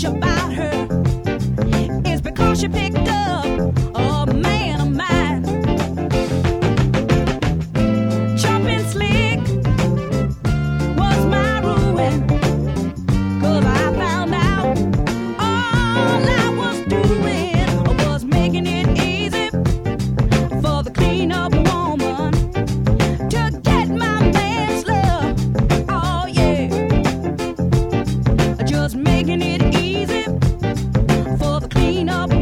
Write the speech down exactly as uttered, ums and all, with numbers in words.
much about her is because she picked up a man of mine. Jumping slick was my ruin, 'cause I found out all I was doing was making it easy for the clean-up woman to get my man's love. Oh yeah, just making it easy for the clean-up